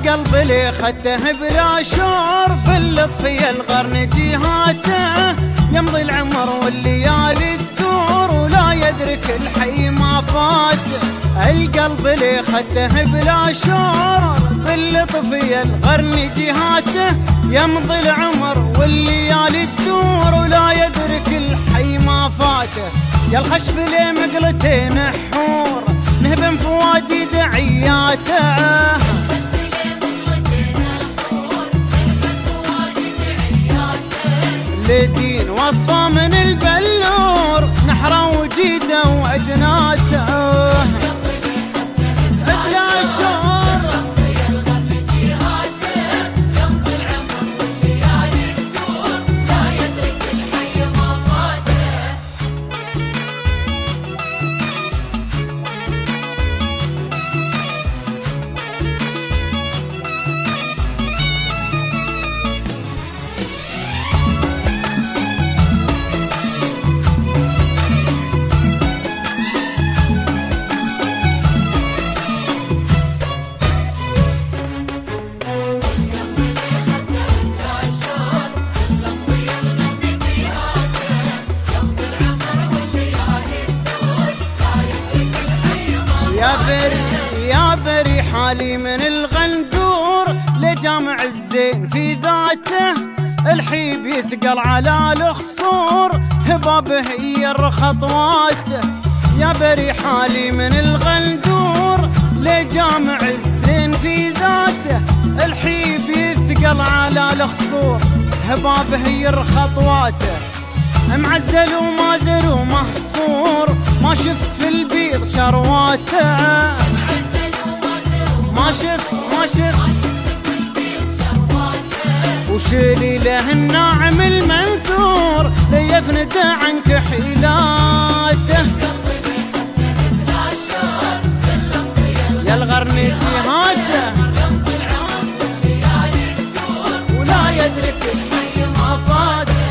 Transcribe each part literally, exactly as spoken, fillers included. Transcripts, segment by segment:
القلب لي خدته بلا شور، باللطف يا الغرن جهاته، يمضي العمر والليالي تدور ولا يدرك الحي ما فات. القلب لي خدته بلا شور، باللطف يا الغرن جهاته، يمضي العمر والليالي تدور ولا يدرك الحي ما فاته. يا الخشب لي مقلتين حور، نهبن فوادي دعياته، لدين وصفه من البلور، نحره وجيده وعجناته بلا شور. يا بري يا بري حالي من الغندور، لجامع الزين في ذاته، الحيب يثقل على الخصور، هبابه هي خطواته. يا بري حالي من الغندور، لجامع الزين في ذاته، الحيب يثقل على الخصور، هبابه هي خطواته. معزل ومازل ومحصور، ما شفت في البيض شرواته، ما شفت ما شفت في البيض شرواته. وشيلي له الناعم المنثور، ليفند عنك حيلاته. يا الغرن جهاته، ولا يدرك الحي ما فاته.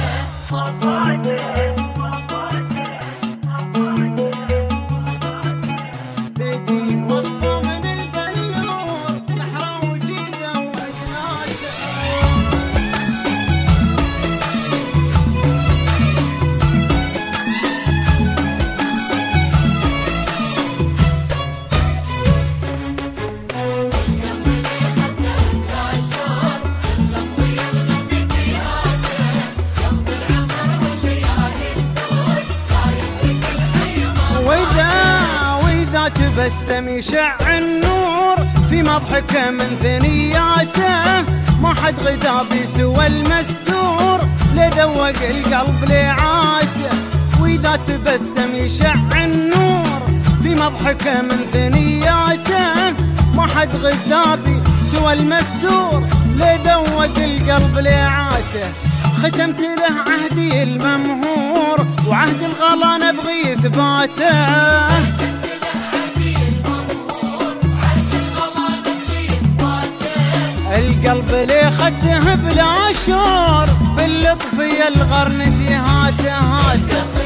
تبسم يشع النور في مضحكه من ثنياته، ما حد غدا بسوى المستور، لذوق القلب لعاته. واذا تبسم يشع النور في مضحكه من ثنياته، ما حد غدا بسوى المستور، لذوق القلب لعاته. ختمت له عهدي الممهور، وعهد الغلا نبغي اثباته. القلب لي خدته بلا شور، باللطف يا الغرن جهاته هاته.